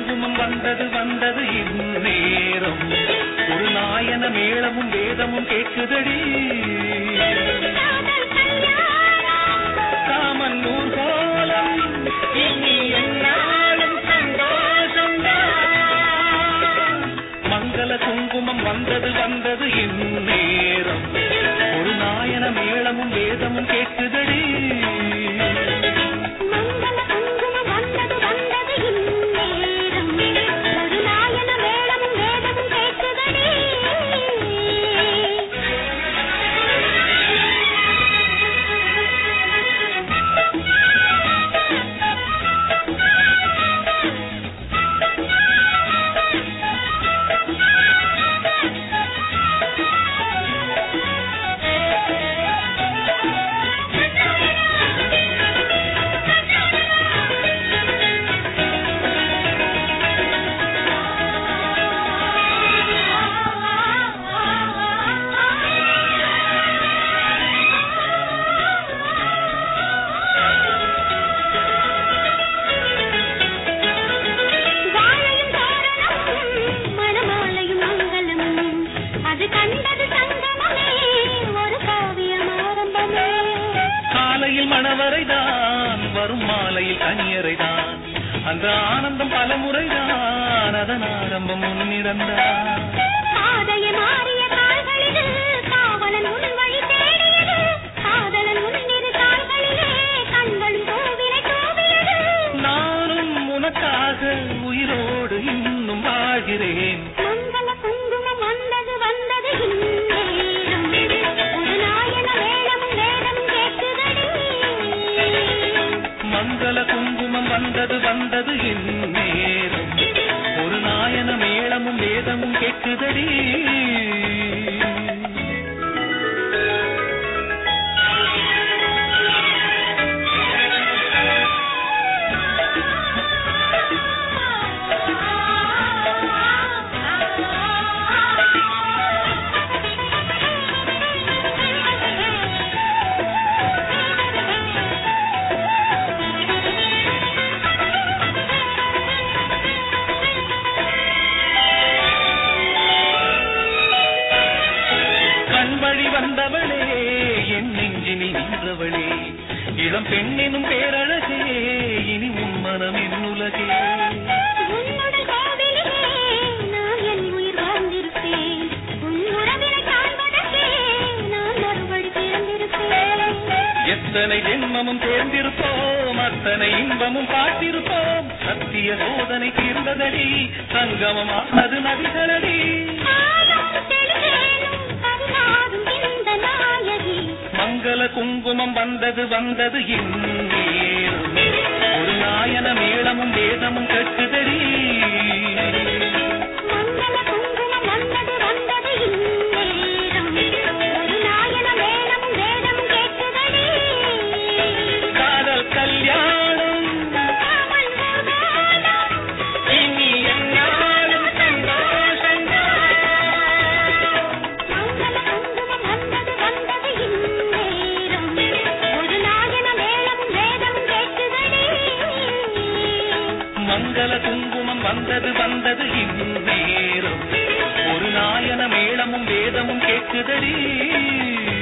குங்குமம் வந்தது வந்தது இந்நேரம் ஒரு நாயன மேளமும் வேதமும் கேட்குதடி காமன் ஊர்கோலம் இனி என்னாலும் சந்தோஷம்தான் மங்கள குங்குமம் வந்தது வந்தது இந்நேரம் ஒரு நாயன மேளமும் வேதமும் கேட்குதடி மணவரைதான் வரும் மாலையில் கனியரைதான் அந்த ஆனந்தம் பல முறைதான் அதன் ஆரம்பம் முன்னிறந்தான் நானும் உனக்காக உயிரோடு இன்னும் வாழ்கிறேன் மங்கள குங்குமம் வந்தது வந்தது இந்நேரம் ஒரு நாயன மேளமும் வேதமும் கேட்குதடி வழி வந்தவளே என் நெஞ்சினில் நின்றவளே இளம் பெண்ணினும் பேரழகே இனி உன் மனம் என் உலகே எத்தனை ஜென்மமும் சேர்ந்திருப்போம் அத்தனை இன்பமும் பார்த்திருப்போம் சத்திய சோதனை தீர்ந்ததடி சங்கமமானது நதிகளடி மங்கள குங்குமம் வந்தது வந்தது இந்நேரம் ஒரு நாயன மேளமும் வேதமும் கேட்குதடி காதல் கல்யாணம் இனி என்னாலும் சந்தோஷம் மங்கள குங்குமம் வந்தது வந்தது இந்நேரம் ஒரு நாயன மேளமும் வேதமும் கேட்குதடி